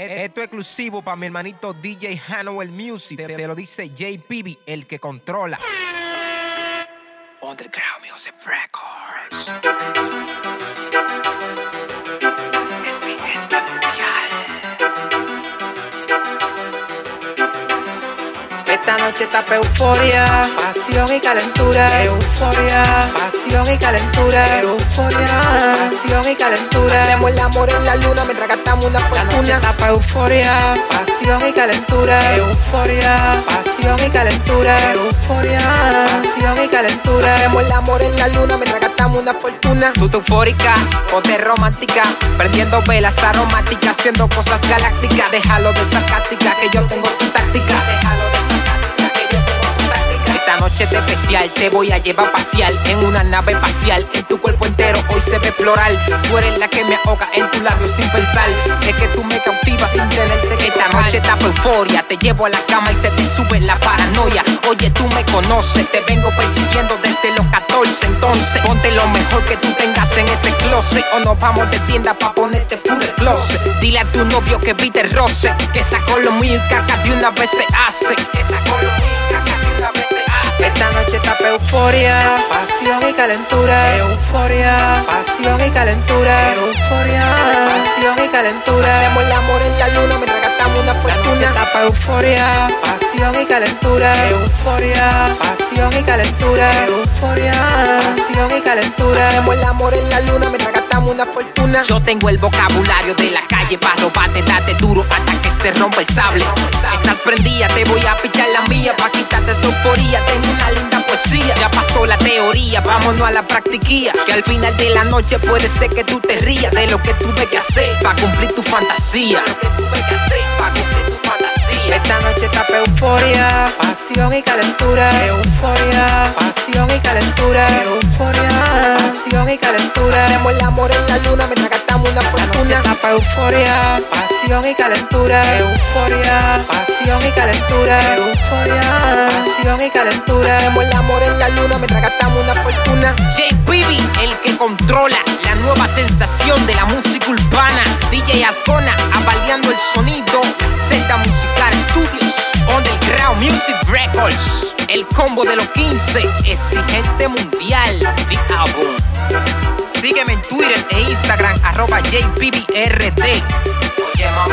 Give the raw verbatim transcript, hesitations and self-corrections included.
Esto es exclusivo para mi hermanito D J Hannibal Music. Te, te lo dice J P B, el que controla. Underground Music Records. Exigente mundial. Esta noche está pa' euforia, pasión y calentura. Euforia, pasión y calentura. Euforia, pasión y calentura. Hacemos el amor en la luna mientras gastamos una fortuna. Esta noche está pa' euforia, pasión y calentura. Euforia, pasión y calentura. Euforia, pasión y calentura. Hacemos el amor en la luna mientras gastamos una fortuna. Tú te eufórica, ponte romántica, prendiendo velas aromáticas, haciendo cosas galácticas. Déjalo de sarcástica, que yo tengo tu táctica. Déjalo de Esta noche es especial, te voy a llevar a pasear en una nave espacial. En tu cuerpo entero hoy se ve explorar. Tú eres la que me ahoga en tu labio sin pensar. Es que tú me cautivas sin tenerte que Esta noche está pa' euforia, te llevo a la cama y se te sube la paranoia. Oye, tú me conoces, te vengo persiguiendo desde los catorce. Entonces, ponte lo mejor que tú tengas en ese closet, o nos vamos de tienda pa' ponerte full closet. Dile a tu novio que viste roce, que sacó lo mío y caca de una vez se hace. Que sacó lo mío y caca de una vez se hace. Esta noche está pa' euforia, pasión y calentura. Euforia, pasión y calentura. Euforia, pasión y calentura. Hacemos el amor en la luna mientras gastamos una fortuna. Esta noche está pa' euforia, pasión y calentura. Euforia, pasión y calentura. Euforia, pasión y calentura. Hacemos el amor en la luna mientras gastamos una fortuna. Yo tengo el vocabulario de la calle para robarte, date duro hasta que se rompa el sable. Estás prendida, te voy a pichar la mía pa' quitarte esa euforía. Tengo una linda poesía, ya pasó la teoría, vámonos a la practiquía. Que al final de la noche puede ser que tú te rías de lo que tuve que hacer pa' cumplir tu fantasía. Lo que tuve que hacer pa' cumplir tu fantasía. Esta noche está pa' euforia, pasión y calentura. Euforia, pasión y calentura. Euforia, pasión y calentura. Hacemos el amor en la luna mientras gastamos una fortuna. Esta noche está pa' euforia, pasión y calentura. Euforia, pasión y calentura. Euforia, pasión y calentura. Hacemos el amor en la luna mientras gastamos una fortuna. J P B, el que controla la nueva sensación de la música urbana. D J Ascona, avaliando el sonido. Z Musical Studios, Underground Music Records. El combo de los quince, exigente mundial, The Album. Sígueme en Twitter e Instagram, arroba J P B R D. Oye,